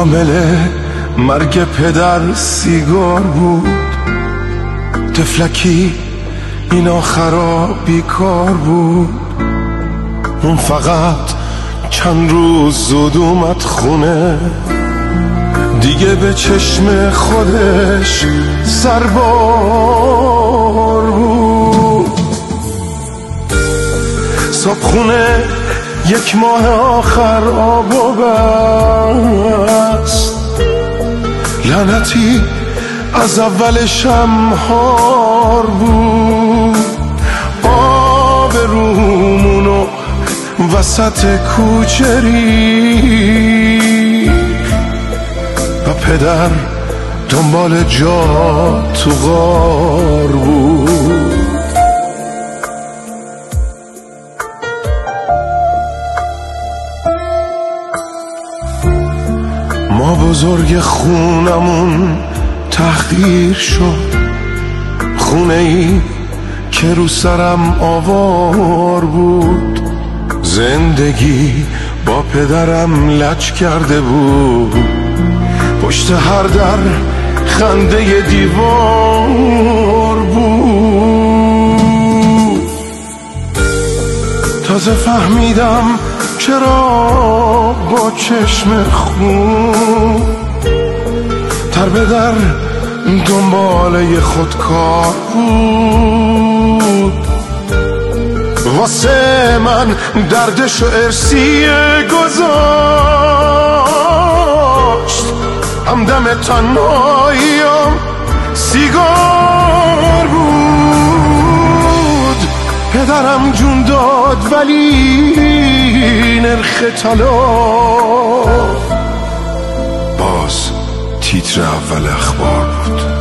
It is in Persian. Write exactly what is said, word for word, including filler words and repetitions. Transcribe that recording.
عامل مرگ پدر سیگار بود. تفلکی این آخرا بیکار بود. اون فقط چند روز زود اومد خونه، دیگه به چشم خودش سربار بود. صبحونه یک ماه آخر آب و بست، لعنتی از اولش هم هار بود. آب رومونو وسط کوچه ریخت و پدر دنبال جا تو غار بود. ما بزرگ خونمون تحقیر شد، خونه ای که رو سرم آوار بود. زندگی با پدرم لج کرده بود، پشت هر در خنده دیوار بود. تازه فهمیدم چرا با چشم خون در به در دنباله خودکار بود. واسه من دردش و ارسیه گذاشت، همدم تنهاییم سیگار بود. پدرم جون داد ولی نرخ طلا باز تیتر اول اخبار بود.